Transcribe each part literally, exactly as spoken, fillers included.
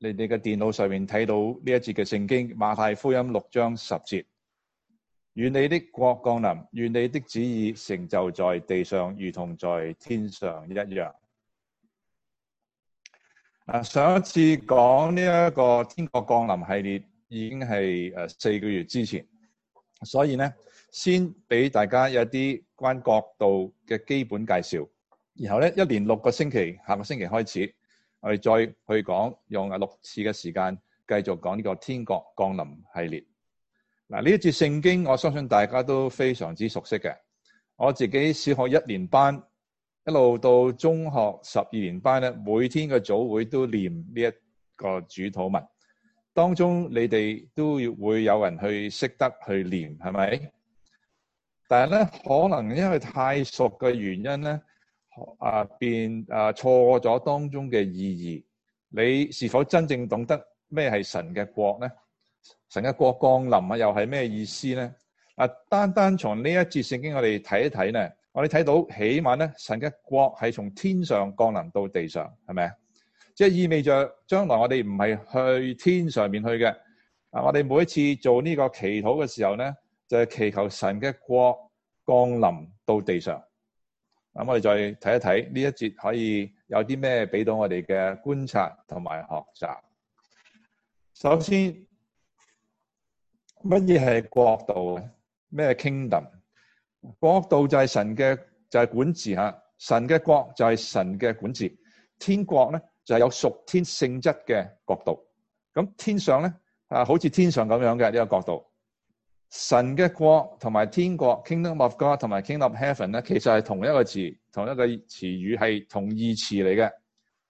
你哋嘅電腦上面睇到呢一節嘅聖經，馬太福音六章十節，願你的國降臨，願你的旨意成就在地上，如同在天上一樣。啊，上一次講呢一個天國降臨系列已經係誒四個月之前，所以咧先俾大家有啲關國度嘅基本介紹，然後咧一連六個星期，下個星期開始，我哋再去講，用啊六次嘅時間繼續講呢個天國降臨系列。嗱，呢一節聖經我相信大家都非常之熟悉嘅，我自己小學一年班一路到中學十二年班咧，每天嘅早會都念呢一個主禱文，當中你哋都會有人去識得去念，係咪？但係咧，可能因為太熟嘅原因咧，啊變啊錯咗當中嘅意義。你是否真正懂得咩係神嘅國咧？神嘅國降臨啊，又係咩意思咧？啊，單單從呢一節聖經我哋睇一睇咧。我哋睇到起碼咧，神嘅國係從天上降臨到地上，係咪啊？即係意味着將來我哋唔係去天上面去嘅。啊，我哋每一次做呢個祈禱嘅時候咧，就係祈求神嘅國降臨到地上。咁我哋再睇一睇呢一節可以有啲咩俾到我哋嘅觀察同埋學習。首先，乜嘢係國度？咩 kingdom？國度就係神嘅就係管治吓，神嘅國就係神嘅管治。天國咧就係有屬天性質嘅國度。咁天上咧啊，好似天上咁樣嘅呢個國度。神嘅國同埋天國 Kingdom of God 同埋 Kingdom of Heaven 咧，其實係同一個字，同一個詞語係同義詞嚟嘅。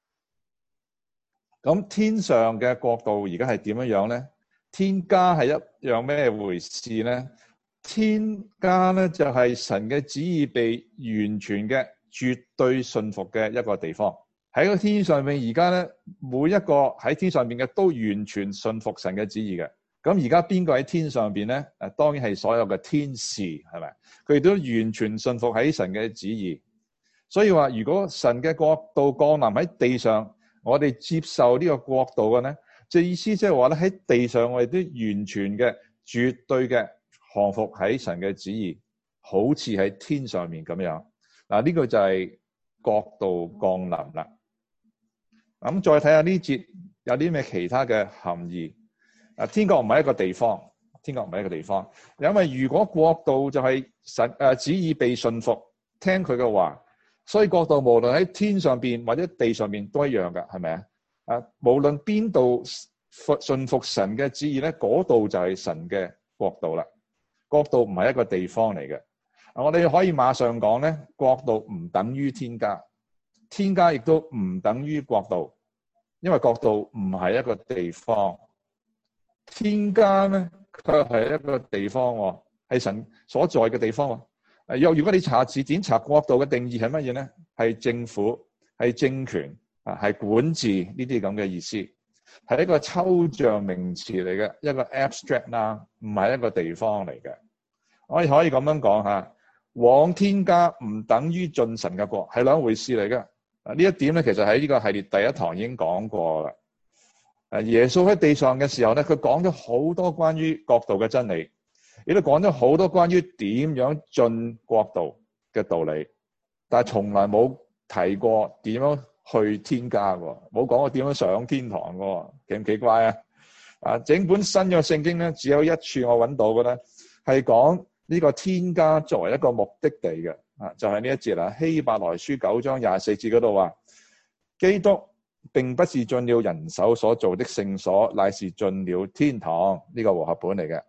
咁天上嘅國度而家係點樣樣咧？天家係一樣咩回事咧？天家咧就係神嘅旨意被完全嘅絕對信服嘅一個地方。喺個天上面，而家咧每一個喺天上面嘅都完全信服神嘅旨意嘅。咁而家邊個喺天上邊咧？誒，當然係所有嘅天使，係咪？佢哋都完全信服喺神嘅旨意。所以話，如果神嘅國度降臨喺地上，我哋接受呢個國度嘅咧，即係意思即係話咧喺地上我哋都完全嘅絕對嘅降服喺神嘅旨意，好似喺天上面咁樣。嗱，呢個就係國度降臨啦。咁再睇下呢節有啲咩其他嘅含義。啊，天國唔係一個地方，天國唔係一個地方。因為如果國度就係神誒旨意被信服，聽佢嘅話，所以國度無論喺天上邊或者地上邊都一樣㗎，係咪啊？啊，無論邊度信服神嘅旨意咧，嗰度就係神嘅國度啦。國度唔係一個地方嚟嘅，我哋可以馬上講咧，國度唔等於天家，天家亦都唔等於國度，因為國度唔係一個地方，天家咧佢係一個地方喎，係神所在嘅地方喎。又如果你查字典查國度嘅定義係乜嘢咧？係政府、係政權啊、係管治呢啲咁嘅意思。係一個抽象名詞嚟嘅，一個 abstract 啦，唔係一個地方嚟嘅。我哋可以咁樣講吓，往天家唔等於進神嘅國，係兩回事嚟嘅。啊，呢一點咧，其實喺呢個系列第一堂已經講過啦。誒，耶穌喺地上嘅時候咧，佢講咗好多關於國度嘅真理，亦都講咗好多關於點樣進國度嘅道理，但係從來冇提過點樣去天家喎，冇講過點樣上天堂喎，奇唔奇怪啊？啊，整本新約聖經咧，只有一處我揾到嘅咧，係講呢個天家作為一個目的地嘅，啊，就係呢一節啦，希伯來書九章廿四節嗰度話，基督並不是進了人手所造的聖所，乃是進了天堂。呢個和合本嚟嘅。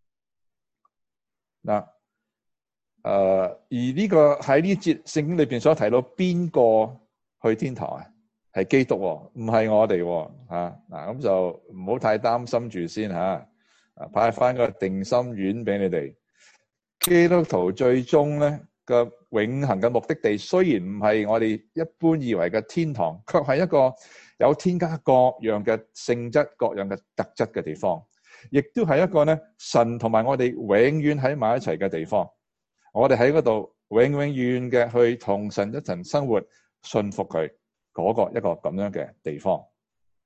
嗱，誒，而呢個喺呢節聖經裏邊所提到邊個去天堂啊？係基督，唔係我哋吓。嗱，咁就唔好太擔心住先吓。啊，派翻個定心丸俾你哋。基督徒最終咧個永恆嘅目的地，雖然唔係我哋一般以為嘅天堂，卻係一個有天家各樣嘅性質、各樣嘅特質嘅地方，亦都係一個咧神同埋我哋永遠喺埋一齊嘅地方。我哋喺嗰度永永遠遠嘅去同神一齊生活，信服佢嗰個一個咁樣嘅地方。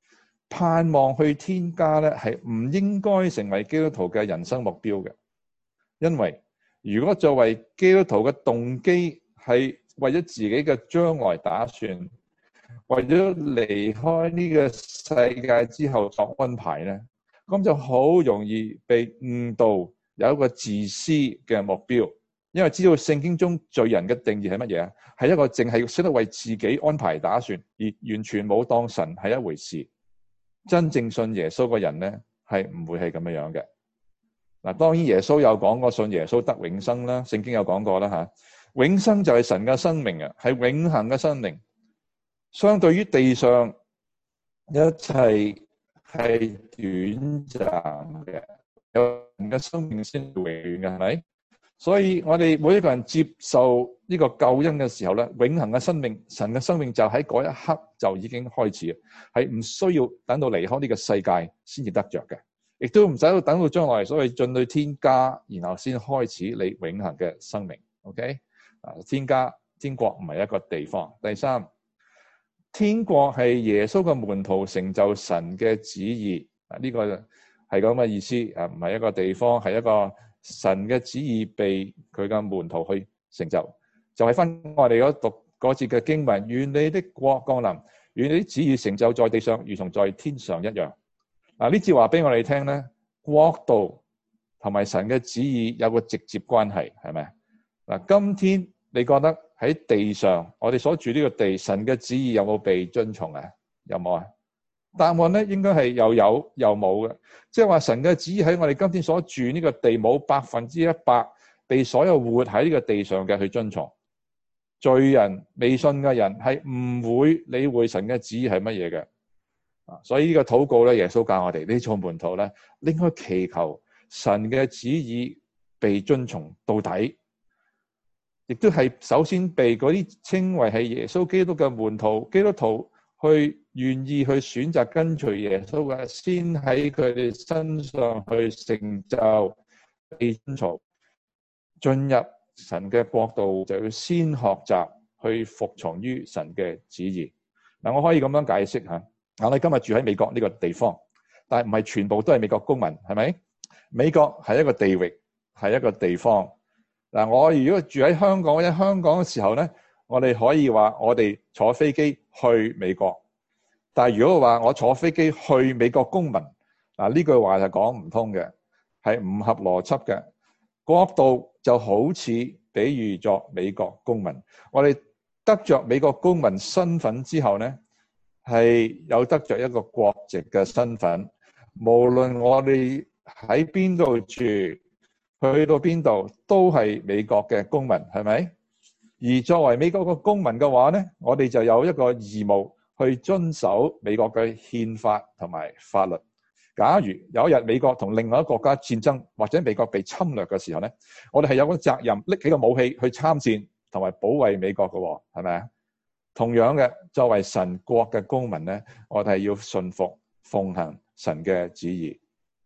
盼望去天家咧，係唔應該成為基督徒嘅人生目標嘅。因為如果作為基督徒嘅動機係為咗自己嘅將來打算，為咗離開呢個世界之後作安排咧，咁就好容易被誤導有一個自私嘅目標。因為知道聖經中罪人嘅定義係乜嘢啊？係一個淨係識得為自己安排打算，而完全冇當神係一回事。真正信耶穌嘅人咧，係唔會係咁樣樣嘅。嗱，當然耶穌有講過信耶穌得永生啦，聖經有講過啦吓。永生就係神嘅生命啊，係永恆嘅生命。相對於地上一切係短暫嘅，有人嘅生命先永遠嘅，係咪？所以我哋每一個人接受呢個救恩嘅時候咧，永恆嘅生命，神嘅生命就喺嗰一刻就已經開始，係唔需要等到離開呢個世界先至得着嘅，亦都唔使到等到將來所謂進去天家，然後先開始你永恆嘅生命。OK， 啊，天家天國唔係一個地方。第三，天國係耶穌嘅門徒成就神嘅旨意。啊，呢個係咁嘅意思。啊，唔係一個地方，係一個。神嘅旨意被佢嘅門徒去成就，就係翻我哋嗰讀嗰節嘅經文，願你的國降臨，願你的旨意成就在地上，如同在天上一樣。嗱，呢節話俾我哋聽咧，國度同埋神嘅旨意有個直接關係，係咪？嗱，今天你覺得喺地上，我哋所住呢個地，神嘅旨意有冇被遵從啊？有冇啊？答案咧，應該係又有又冇嘅，即係話神嘅旨意喺我哋今天所住呢個地冇百分之一百被所有活喺呢個地上嘅去遵從。罪人未信嘅人係唔會理會神嘅旨意係乜嘢嘅。啊，所以呢個禱告咧，耶穌教我哋呢做門徒咧，應該祈求神嘅旨意被遵從到底，亦都係首先被嗰啲稱為係耶穌基督嘅門徒基督徒去願意去選擇跟隨耶穌嘅，先喺佢哋身上去成就被遵從。進入神嘅國度，就要先學習去服從於神嘅旨意。嗱，我可以咁樣解釋吓。我哋今日住喺美國呢個地方，但係唔係全部都係美國公民，係咪？美國係一個地域，係一個地方。嗱，我如果住喺香港，喺香港嘅時候咧，我哋可以話我哋坐飛機去美國，但係如果話我坐飛機去美國公民，嗱，呢句話就講唔通嘅，係唔合邏輯嘅。國度就好似比喻作美國公民，我哋得着美國公民身份之後咧，係有得着一個國籍嘅身份，無論我哋喺邊度住，去到邊度都係美國嘅公民，係咪？而作為美國嘅公民嘅話咧，我哋就有一個義務去遵守美國嘅憲法同埋法律。假如有一日美國同另外一個國家戰爭，或者美國被侵略嘅時候咧，我哋係有個責任拎起個武器去參戰同埋保衛美國嘅，係咪啊？同樣嘅，作為神國嘅公民咧，我哋係要順服奉行神嘅旨意。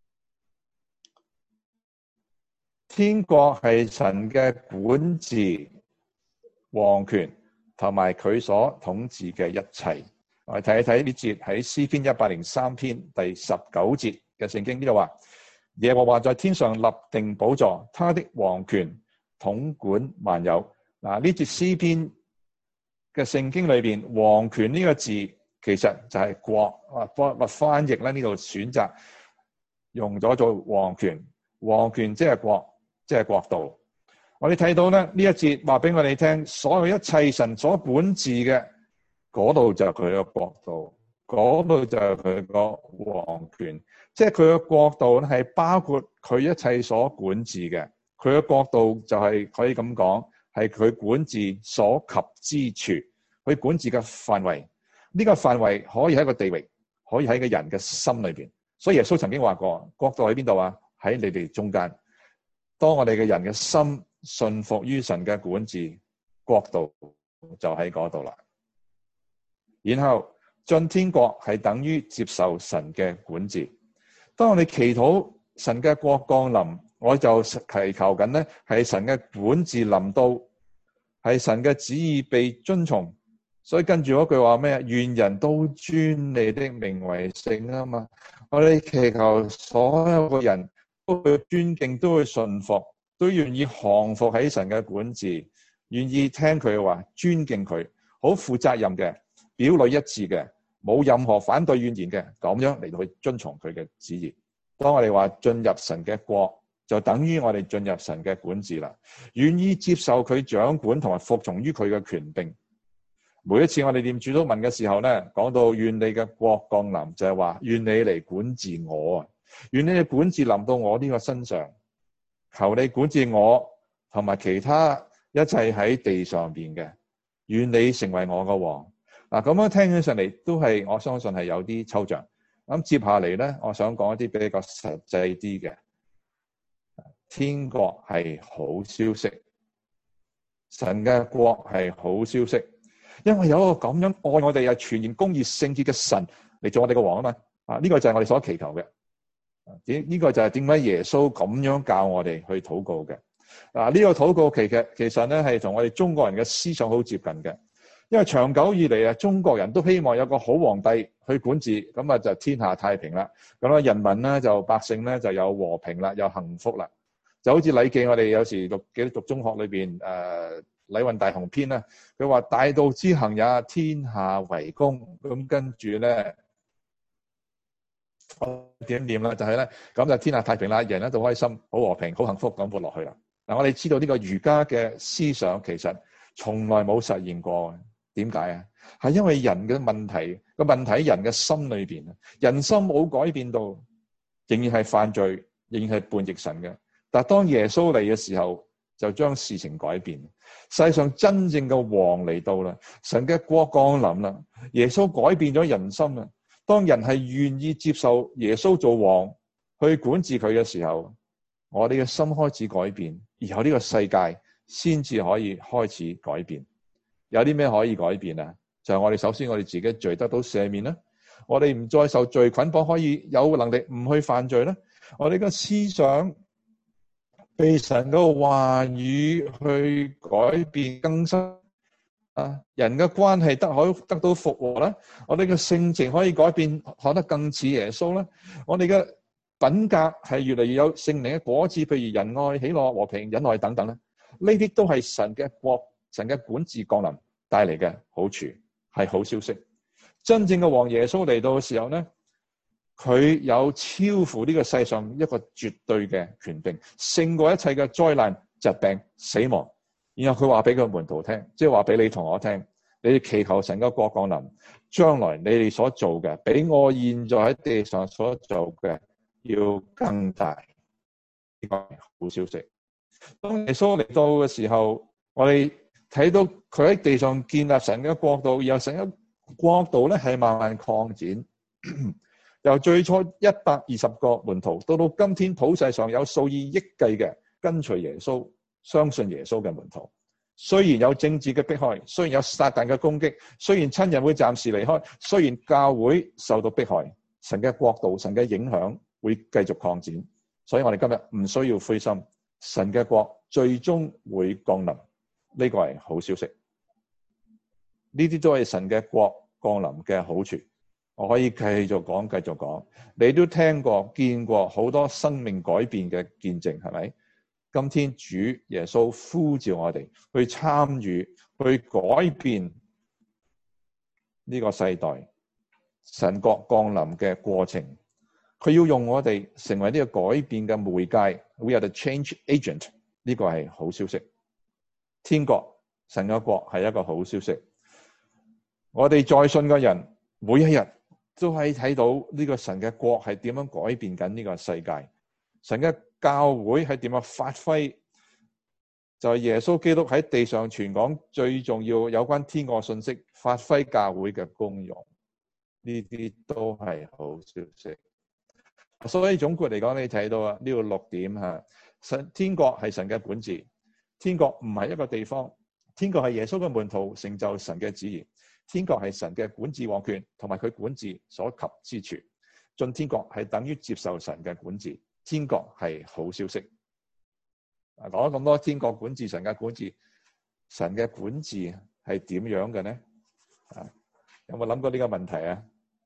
天國係神嘅管治、王權同埋佢所統治嘅一切。我哋睇一睇呢節喺詩篇一百零三篇第十九節嘅聖經，呢度話：耶和華在天上立定寶座，他的王權統管萬有。嗱，呢節詩篇嘅聖經裏邊，王權呢個字其實就係國啊，或或翻譯咧，呢度選擇用咗做王權，王權即係國，即係國度。我哋睇到咧，呢一節話俾我哋聽，所有一切神所管治嘅，嗰度就係佢嘅國度，嗰度就係佢個王權，即係佢嘅國度咧係包括佢一切所管治嘅。佢嘅國度就係可以咁講，係佢管治所及之處，佢管治嘅範圍。呢個範圍可以喺個地域，可以喺個人嘅心裏邊。所以耶穌曾經話過，國度喺邊度啊？喺你哋中間。當我哋嘅人嘅心信服於神嘅管治，國度就喺嗰度啦。然後進天國係等於接受神嘅管治。當我哋祈禱神嘅國降臨，我就祈求緊咧，係神嘅管治臨到，係神嘅旨意被遵從， 所以跟住嗰句話咩？願人都尊你的名為聖啊嘛！我哋祈求所有嘅人都會尊敬，都會順服，都願意降服喺神嘅管治，願意聽佢嘅話，尊敬佢，好負責任嘅，表裏一致嘅，冇任何反對怨言嘅，咁樣嚟到去遵從佢嘅旨意。當我哋話進入神嘅國，就等於我哋進入神嘅管治啦，願意接受佢掌管同埋服從於佢嘅權柄。每一次我哋念主禱文嘅時候咧，講到願你嘅國降臨，就係話願你嚟管治我啊，願你嘅管治臨到我呢個身上，求你管治我同埋其他一切喺地上邊嘅，願你成為我嘅王。嗱，咁樣聽起上嚟都係我相信係有啲抽象。咁接下嚟咧，我想講一啲比較實際啲嘅。天國係好消息，神嘅國係好消息。因為有一個咁樣愛我哋又全然公義聖潔嘅神嚟做我哋嘅王啊嘛，啊呢個就係我哋所祈求嘅。點、這、呢個就係點解耶穌咁樣教我哋去禱告嘅。嗱、這、呢個禱告其實其實咧係同我哋中國人嘅思想好接近嘅。因為長久以嚟啊，中國人都希望有個好皇帝去管治，咁啊就天下太平啦。咁啊人民咧就百姓咧就有和平啦，有幸福啦。就好似禮記我哋有時讀記得讀中學裏邊誒。呃《禮運大同篇》咧，佢話大道之行也，天下為公。咁跟住咧，點點啦，就係咧，咁就天下太平啦，人咧都開心，好和平，好幸福咁活落去啦。嗱，我哋知道呢個儒家嘅思想其實從來冇實現過。點解啊？係因為人嘅問題，個問題喺人嘅心裏邊啊，人心冇改變到，仍然係犯罪，仍然係叛逆神嘅。但係當耶穌嚟嘅時候，就將事情改變，世界上真正嘅王嚟到啦，神嘅國降臨啦，耶穌改變咗人心啦。當人係願意接受耶穌做王，去管治佢嘅時候，我哋嘅心開始改變，然後呢個世界先至可以開始改變。有啲咩可以改變啊？就係我哋首先我哋自己罪得到赦免啦，我哋唔再受罪捆綁，可以有能力唔去犯罪啦。我哋嘅思想被神嘅話語去改變更新啊，人嘅關係得可得到復和啦，我哋嘅性情可以改變，學得更似耶穌啦。我哋嘅品格係越嚟越有聖靈嘅果子，譬如仁愛、喜樂、和平、忍耐等等咧。呢啲都係神嘅國、神嘅管治降臨帶嚟嘅好處，係好消息。真正嘅王耶穌嚟到嘅時候咧，佢有超乎呢個世上一個絕對嘅權柄，勝過一切嘅災難、疾病、死亡。然後佢話俾佢門徒聽，即係話俾你同我聽，你哋祈求神嘅國降臨，將來你哋所做嘅，比我現在喺地上所做嘅要更大。呢個係好消息。當耶穌嚟到嘅時候，我哋睇到佢喺地上建立神嘅國度，然後神嘅國度咧係慢慢擴展。由最初一百二十個門徒，到到今天普世上有數以億計嘅跟隨耶穌、相信耶穌嘅門徒。雖然有政治嘅迫害，雖然有撒旦嘅攻擊，雖然親人會暫時離開，雖然教會受到迫害，神嘅國度、神嘅影響會繼續擴展。所以我哋今日唔需要灰心，神嘅國最終會降臨，呢個係好消息。呢啲都係神嘅國降臨嘅好處。我可以繼續講，繼續講。你都聽過、見過好多生命改變嘅見證，係咪？今天主耶穌呼召我哋去參與、去改變呢個世代神國降臨嘅過程。佢要用我哋成為呢個改變嘅媒介。We are the change agent。呢個係好消息。天國、神嘅國係一個好消息。我哋在信嘅人，每一日都係睇到呢個神嘅國係點樣改變緊呢個世界。神嘅教會係點樣發揮，就係耶穌基督喺地上傳講最重要有關天國信息，發揮教會嘅功用。呢啲都係好消息。所以總括嚟講，你睇到啊，呢個六點吓，神天國係神嘅管治，天國唔係一個地方，天國係耶穌嘅門徒成就神嘅旨意，天國係神嘅管治王權同埋佢管治所及之處。進天國係等於接受神嘅管治，天國係好消息。啊，講咗咁多天國管治、神嘅管治，神嘅管治係點樣嘅呢？ 啊，有冇諗過呢個問題啊？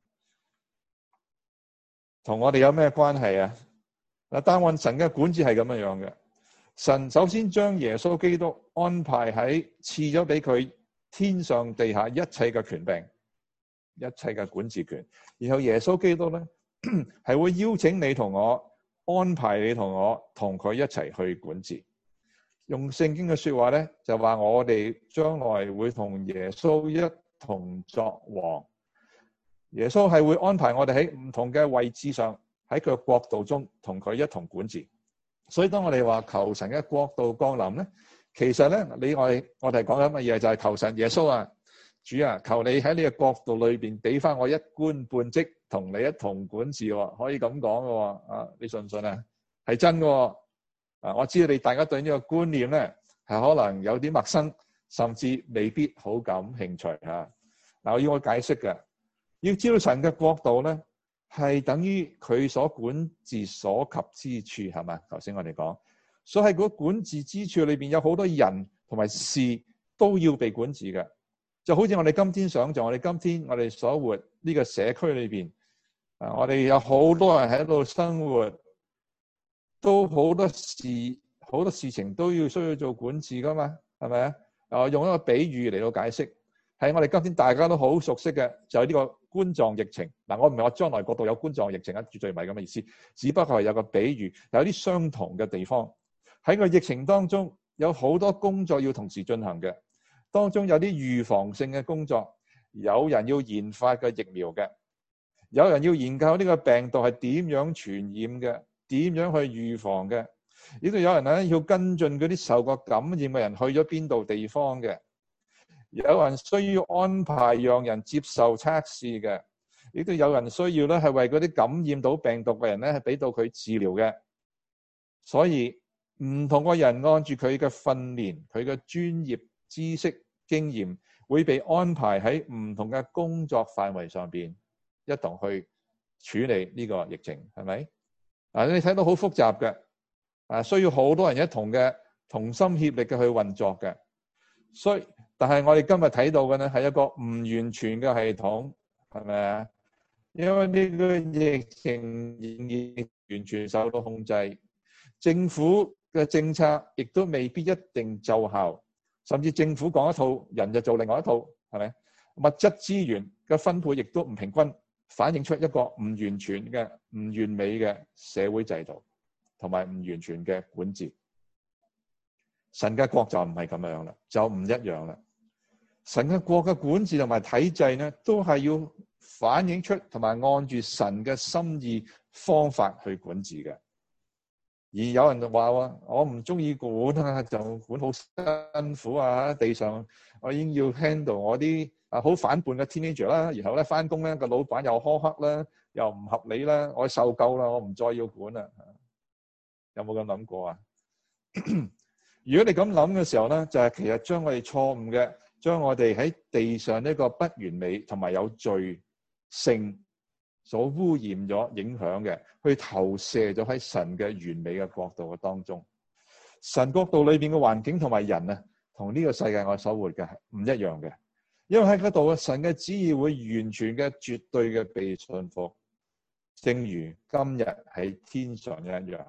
同我哋有咩關係啊？嗱，答案神嘅管治係咁樣樣嘅。神首先將耶穌基督安排喺賜咗俾佢天上地下一切嘅權柄，一切嘅管治權。然後耶穌基督咧係會邀請你同我，安排你同我同佢一齊去管治。用聖經嘅說話咧，就話我哋將來會同耶穌一同作王。耶穌係會安排我哋喺唔同嘅位置上，喺佢嘅國度中同佢一同管治。所以當我哋話求神嘅國度降臨咧，其實咧你我哋我哋講緊乜嘢？就係求神耶穌啊，主啊，求你喺呢個國度裏邊俾翻我一官半職，同你一同管治。可以咁講嘅啊，你信唔信啊？係真嘅啊！我知道你大家對呢個觀念咧係可能有啲陌生，甚至未必好感興趣吓。嗱，我要我解釋嘅。要知道神嘅國度咧，係等於佢所管治所及之處，係嘛？頭先我哋講，所以喺嗰管治之處裏邊，有好多人同埋事都要被管治嘅。就好似我哋今天想象，我哋今天我哋所活呢個社區裏邊，啊，我哋有好多人喺度生活，都好多事，好多事情都要需要做管治噶嘛，係咪啊？啊，用一個比喻嚟到解釋。係我哋今天大家都好熟悉嘅，就係呢個冠狀疫情。嗱，我唔係話將來國度有冠狀疫情啊，絕對唔係咁嘅意思。只不過係有個比喻，有啲相同嘅地方。喺個疫情當中，有好多工作要同時進行嘅。當中有啲預防性嘅工作，有人要研發嘅疫苗嘅，有人要研究呢個病毒係點樣傳染嘅，點樣去預防嘅。呢度有人咧要跟進嗰啲受過感染嘅人去咗邊度地方嘅。有人需要安排讓人接受測試嘅，亦都有人需要咧係為嗰啲感染到病毒嘅人咧係俾到佢治療嘅。所以唔同嘅人按住佢嘅訓練、佢嘅專業知識、經驗，會被安排喺唔同嘅工作範圍上邊一同去處理呢個疫情，係咪？啊，你睇到好複雜嘅，啊，需要好多人一同嘅同心協力嘅去運作嘅，所以。但係我哋今日睇到嘅咧係一個唔完全嘅系統，係咪啊？因為呢個疫情仍然完全受到控制，政府嘅政策亦都未必一定奏效，甚至政府講一套，人就做另外一套，係咪？物質資源嘅分配亦都唔平均，反映出一個唔完全嘅、唔完美嘅社會制度，同埋唔完全嘅管治。神嘅國就唔係咁樣啦，就唔一樣啦。神嘅國嘅管治同埋體制咧，都係要反映出同埋按住神嘅心意方法去管治嘅。而有人就話喎，我唔中意管啊，就管好辛苦啊！地上我已經要 handle 我啲啊好反叛嘅 teenager 啦，然後咧翻工咧個老闆又苛刻啦，又唔合理啦，我受夠啦，我唔再要管啦。有冇咁諗過啊？如果你咁諗嘅時候咧，就係其實將我哋錯誤嘅。將我哋喺地上呢個不完美同埋有罪性所污染咗、影響嘅，去投射咗喺神嘅完美嘅國度嘅當中。神國度裏邊嘅環境同埋人啊，同呢個世界我所活嘅係唔一樣嘅。因為喺嗰度啊，神嘅旨意會完全嘅、絕對嘅被信服，正如今日喺天上一樣。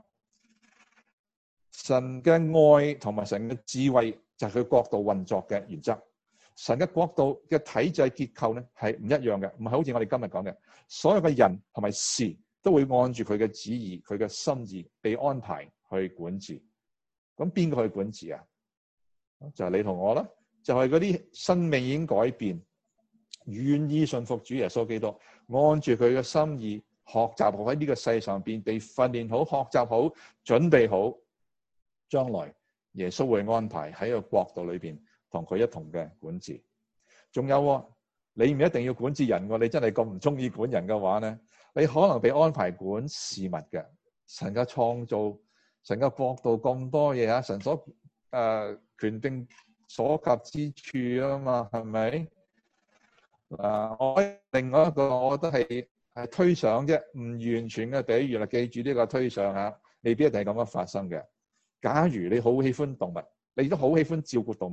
神嘅愛同埋神嘅智慧就係佢國度運作嘅原則。神嘅國度嘅體制結構咧係唔一樣嘅，唔係好似我哋今日講嘅，所有嘅人同埋事都會按住佢嘅旨意、佢嘅心意被安排去管治。咁邊個去管治啊？就係你同我啦，就係嗰啲生命已經改變、願意信服主耶穌基督，按住佢嘅心意學習好喺呢個世上邊被訓練好、學習好、準備好，將來耶穌會安排喺個國度裏邊。同佢一同嘅管治，仲有你唔一定要管治人喎。你真係咁唔中意管人嘅話咧，你可能被安排管事物嘅。神嘅創造，神嘅國度咁多嘢啊，神所誒、呃、權柄所及之處啊嘛，係咪？啊，我另外一個我覺得係係推想啫，唔完全嘅比喻啦。記住呢個推想嚇，未必一定係咁樣發生嘅。假如你好喜歡動物，你都好喜歡照顧動物。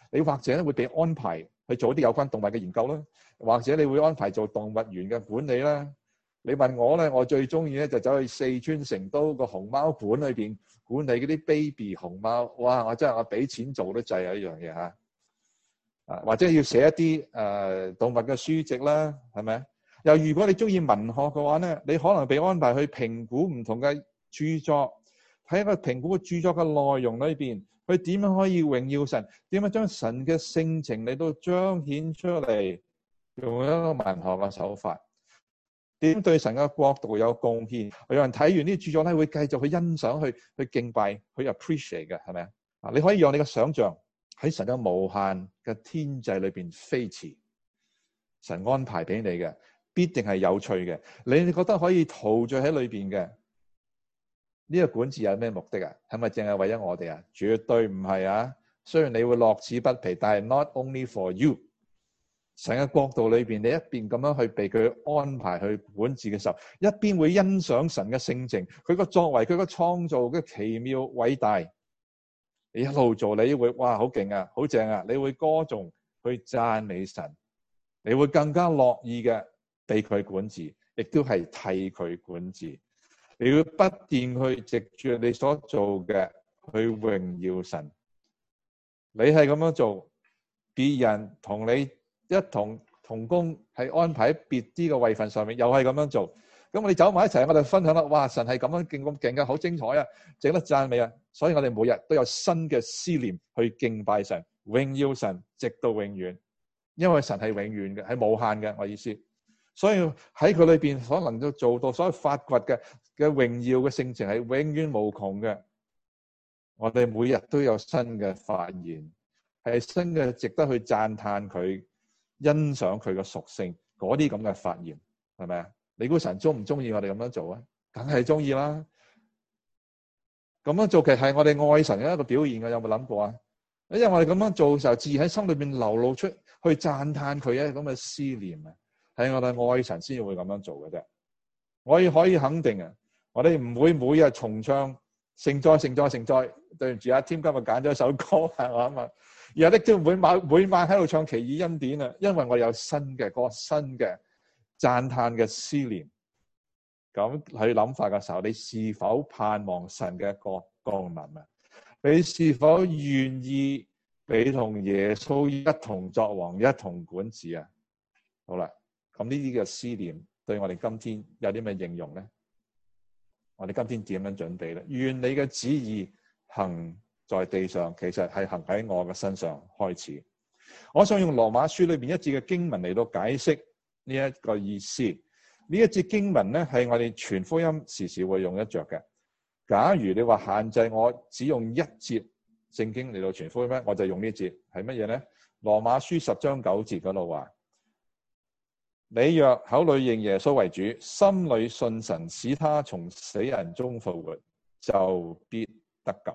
你或者咧會被安排去做啲有關動物嘅研究啦，或者你會安排做動物園嘅管理啦。你問我咧，我最中意咧就走去四川成都個熊貓館裏邊管理嗰啲 baby 熊貓。哇！我真係我俾錢做都滯啊！呢樣嘢嚇啊，或者要寫一啲誒、呃、動物嘅書籍啦，係咪？又如果你中意文學嘅話咧，你可能被安排去評估唔同嘅著作，喺一個評估嘅著作嘅內容裏邊，佢點樣可以榮耀神？點樣將神嘅性情嚟到彰顯出嚟？用一個文學嘅手法，點對神嘅國度有貢獻？有人睇完呢啲著作咧，會繼續去欣賞、去去敬拜、去 appreciate 嘅，係咪啊？啊，你可以讓你嘅想像喺神嘅無限嘅天際裏邊飛馳，神安排俾你嘅必定係有趣嘅。你覺得可以陶醉喺裏邊嘅呢個管治有咩目的啊？係咪淨係為咗我哋啊？絕對唔係啊！雖然你會樂此不疲，但係 not only for you。神嘅國度裏邊，你一邊咁樣去被佢安排去管治嘅時候，一邊會欣賞神嘅性情，佢個作為，佢個創造嘅奇妙偉大。你一路做，你會哇好勁啊，好正啊！你會歌頌去讚美神，你會更加樂意嘅被佢管治，亦都係替佢管治。你要不斷去藉住你所做嘅去榮耀神。你係咁樣做，別人同你一同同工，係安排喺別啲嘅位份上面，又係咁樣做。咁我哋走埋一齊，我哋分享啦。哇！神係咁樣勁咁勁嘅，好精彩啊，值得讚美啊！所以我哋每日都有新嘅思念去敬拜神、榮耀神，直到永遠。因為神係永遠嘅，係無限嘅。我意思，所以喺佢裏邊所能夠做到，所有發掘嘅嘅榮耀嘅性情係永遠無窮嘅。我哋每日都有新嘅發現，係新嘅，值得去讚嘆佢。欣賞佢嘅屬性，嗰啲咁嘅發現，係咪啊？你估神中唔中意我哋咁樣做啊？梗係中意啦！咁樣做其實係我哋愛神嘅一個表現嘅，有冇諗過啊？因為我哋咁樣做嘅時候，自然喺心裏邊流露出去讚嘆佢一咁嘅思念啊！係我哋愛神先至會咁樣做嘅啫。我亦可以肯定啊，我哋唔會每日重唱聖哉聖哉聖哉。對唔住啊，添今日揀咗一首歌係嘛啊嘛。而家咧都每晚每晚喺度唱奇異恩典啊，因為我有新嘅歌、新嘅讚嘆嘅思念。咁去諗法嘅時候，你是否盼望神嘅國降臨啊？你是否願意你同耶穌一同作王、一同管治啊？好啦，咁呢啲嘅思念對我哋今天有啲咩應用咧？我哋今天點樣準備咧？願你嘅旨意行在地上，其實係行喺我嘅身上開始。我想用羅馬書裏邊一節嘅經文嚟到解釋呢一個意思。呢一節經文咧係我哋傳福音時時會用得着嘅。假如你話限制我只用一節聖經嚟到傳福音咧，我就用呢節係乜嘢咧？羅馬書十章九節嗰度話：你若口裏認耶穌為主，心裏信神使他從死人中復活，就必得救。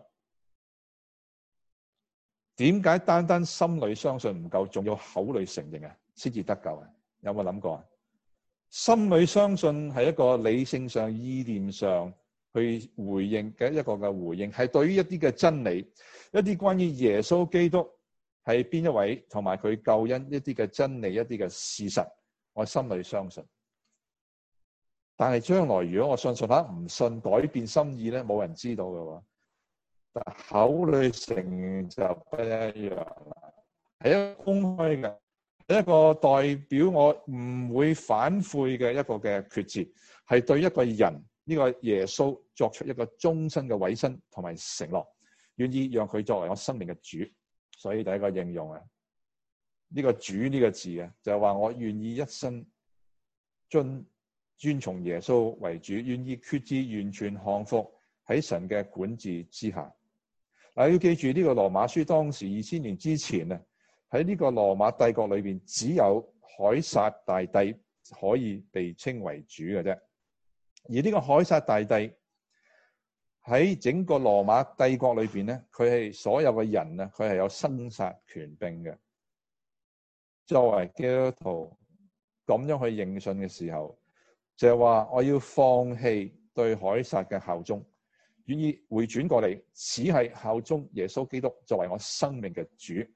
點解單單心裏相信唔夠，仲要口裏承認啊，先至得救啊？有冇諗過啊？心裏相信係一個理性上、意念上去回應嘅一個嘅回應，係對於一啲嘅真理，一啲關於耶穌基督係邊一位，同埋佢救恩一啲嘅真理、一啲嘅事實，我心裏相信。但係將來如果我信信下唔信，改變心意咧，冇人知道嘅喎。但口裏承認就不一樣啦，係一個公開嘅，係一個代表我唔會反悔嘅一個嘅決志，係對一個人呢個耶穌作出一個終身嘅委身同埋承諾，願意讓佢作為我生命嘅主。所以第一個應用啊，呢個主呢個字啊，就係話我願意一生遵遵從耶穌為主，願意決志完全降服喺神嘅管治之下。嗱，要記住呢個羅馬書當時二千年之前啊，喺呢個羅馬帝國裏邊，只有凱撒大帝可以被稱為主嘅啫。而呢個凱撒大帝喺整個羅馬帝國裏邊咧，佢係所有嘅人啊，佢係有生殺權柄嘅。作為基督徒咁樣去認信嘅時候，就係話我要放棄對凱撒嘅效忠，願意回轉過嚟，只係效忠耶穌基督作為我生命嘅主，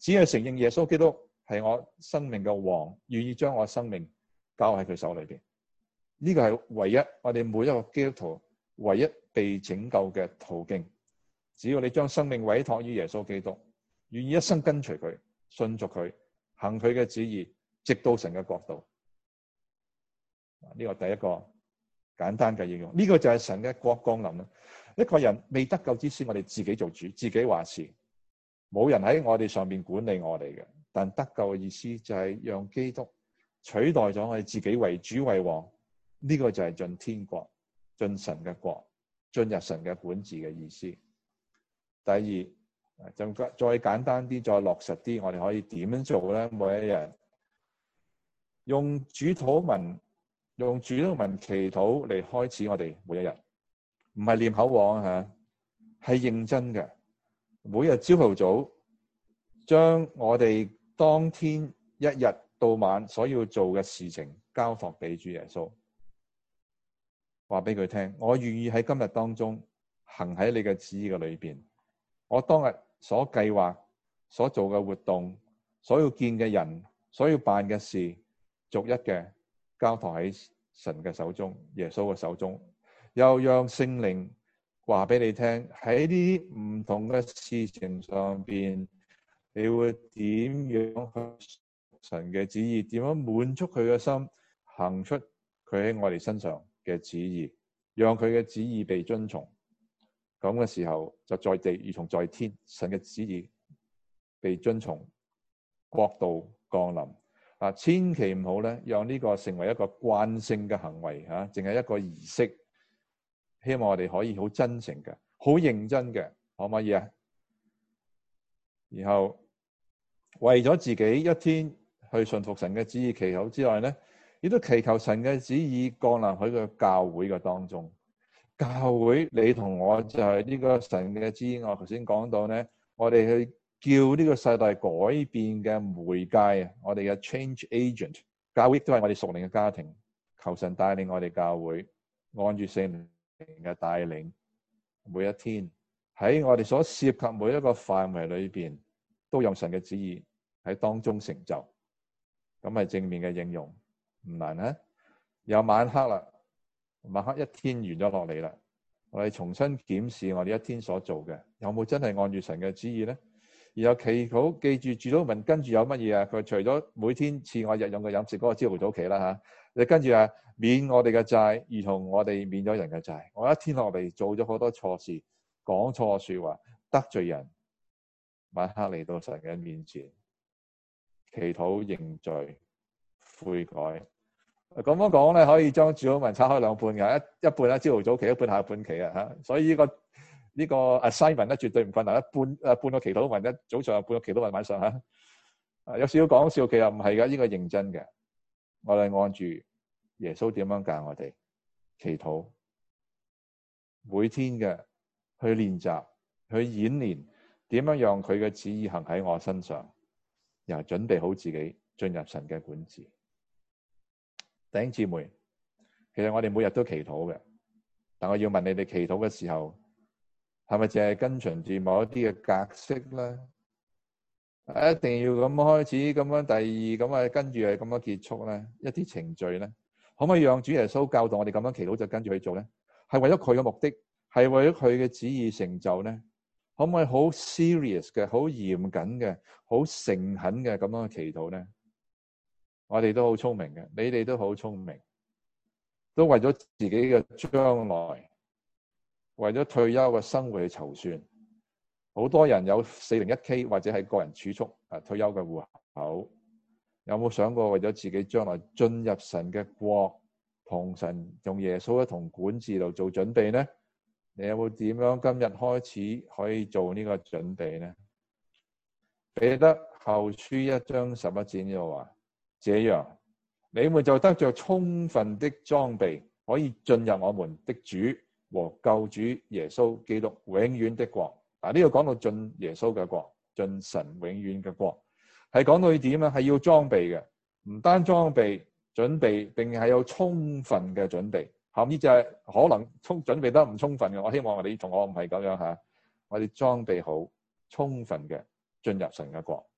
只係承認耶穌基督係我生命嘅王，願意將我生命交喺佢手裏邊。呢個係唯一我哋每一個基督徒唯一被拯救嘅途徑。只要你將生命委託於耶穌基督，願意一生跟隨佢，信服佢，行佢嘅旨意，直到神嘅國度。呢個第一個簡單嘅應用，呢個就係神嘅國降臨啦。一個人未得救之先，我哋自己做主，自己話事，冇人喺我哋上面管理我哋嘅。但得救嘅意思就係讓基督取代咗我哋自己為主為王，呢個就係進天國、進神嘅國、進入神嘅管治嘅意思。第二，就再簡單啲，再落實啲，我哋可以點樣做咧？每一日用主禱文，用主禱文祈禱嚟開始我哋每一日，唔係念口簧吓，係認真嘅。每日朝頭早，將我哋當天一日到晚所要做嘅事情交託俾主耶穌，話俾佢聽，我願意喺今日當中行喺你嘅旨意嘅裏邊。我當日所計劃、所做嘅活動、所要見嘅人、所要辦嘅事，逐一嘅交託喺神嘅手中、耶穌嘅手中，又讓聖靈話俾你聽，喺呢啲唔同嘅事情上邊，你會點樣去神嘅旨意？點樣滿足佢嘅心，行出佢喺我哋身上嘅旨意，讓佢嘅旨意被遵從。咁嘅時候，就在地如同在天，神嘅旨意被遵從，國度降臨。啊，千祈唔好咧，讓呢個成為一個慣性嘅行為吓，淨係一個儀式。希望我哋可以好真誠嘅、好認真嘅，可唔可以啊？然後為咗自己一天去順服神嘅旨意祈禱之外咧，亦都祈求神嘅旨意降臨喺個教會嘅當中。教會，你同我就係呢個神嘅旨意。我頭先講到咧，我哋去叫呢個世代改變嘅媒介啊，我哋嘅 change agent。教會亦都係我哋屬靈嘅家庭，求神帶領我哋教會，按住聖靈嘅帶領，每一天喺我哋所涉及每一個範圍裏邊，都有神嘅旨意喺當中成就。咁係正面嘅應用，唔難啊。有晚黑啦。晚黑一天完咗落嚟啦，我哋重新檢視我哋一天所做嘅，有冇真係按住神嘅旨意咧？然後祈禱，記住主禱文跟住有乜嘢啊？佢除咗每天賜我日用嘅飲食嗰個朝頭早期啦吓，你跟住啊免我哋嘅債，如同我哋免咗人嘅債。我一天落嚟做咗好多錯事，講錯說話，得罪人，晚黑嚟到神嘅面前，祈禱認罪悔改。咁樣講咧，可以將主禱文拆開兩半嘅，一一半咧朝頭早期，一半下半期啊嚇。所以呢、這個呢、這個 assignment 咧絕對唔困難，一半誒半個祈禱文一早上，半個祈禱文晚上嚇。啊，有少少講笑，其實唔係嘅，呢個認真嘅。我哋按住耶穌點樣教我哋祈禱，每天嘅去練習、去演練點樣讓佢嘅旨意行喺我身上，然後準備好自己進入神嘅管治。弟兄姊妹，其實我哋每日都祈禱嘅，但我要問你哋祈禱嘅時候，係咪淨係跟隨住某一啲嘅格式咧？一定要咁開始，咁樣第二，咁啊跟住係咁樣結束咧？一啲程序咧，可唔可以讓主耶穌教導我哋咁樣祈禱就跟住去做咧？係為咗佢嘅目的，係為咗佢嘅旨意成就咧？可唔可以好 serious 嘅、好嚴謹嘅、好誠懇嘅咁樣祈禱咧？我哋都好聰明嘅，你哋都好聰明，都為咗自己嘅將來，為咗退休嘅生活去籌算。好多人有四零一 K 或者係個人儲蓄啊退休嘅戶口，有冇想過為咗自己將來進入神嘅國，同神用耶穌一同管治度做準備呢？你有冇點樣今日開始可以做呢個準備呢？彼得後書一章十一節呢度話：這樣，你們就得着充分的裝備，可以進入我們的主和救主耶穌基督永遠的國。嗱，呢個講到進耶穌嘅國，進神永遠嘅國，係講到點啊？係要裝備嘅，唔單裝備準備，並係有充分嘅準備。後面就係可能充準備得唔充分嘅，我希望我哋同我唔係咁樣吓，我哋裝備好，充分嘅進入神嘅國。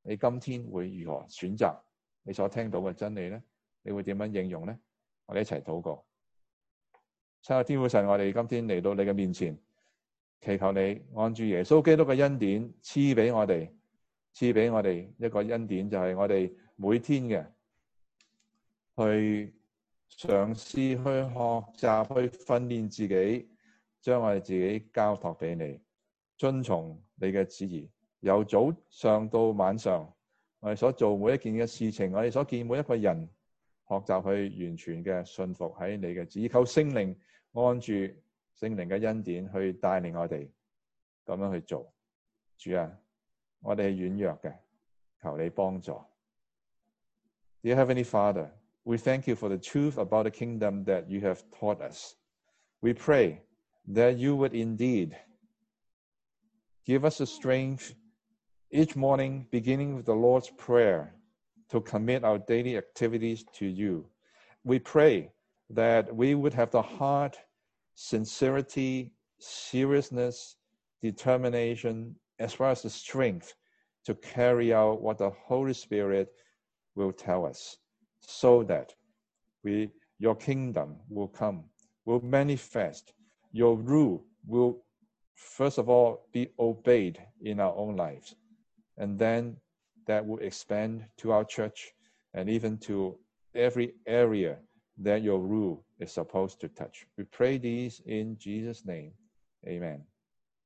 你今天會如何選擇你所聽到嘅真理呢？你會點樣應用呢？我哋一齊禱告。親愛的天父神，我哋今天嚟到你嘅面前，祈求你按住耶穌基督嘅恩典賜俾我哋，賜俾我哋一個恩典，就係我哋每天嘅去嘗試去學習去訓練自己，將我哋自己交託俾你，遵從你嘅旨意，由早上到晚上，我哋所做每一件嘅事情，我哋所見每一個人，學習去完全嘅信服喺你嘅旨意，求聖靈按住聖靈嘅恩典去帶領我哋咁樣去做。主啊，我哋係軟弱嘅，求你幫助。Dear Heavenly Father, we thank you for the truth about the kingdom that you have taught us. We pray that you would indeed give us the strength each morning, beginning with the Lord's Prayer, to commit our daily activities to you. We pray that we would have the heart, sincerity, seriousness, determination, as well as the strength to carry out what the Holy Spirit will tell us, so that we, your kingdom will come, will manifest, your rule will, first of all, be obeyed in our own lives. And then that will expand to our church and even to every area that your rule is supposed to touch. We pray these in Jesus' name. Amen.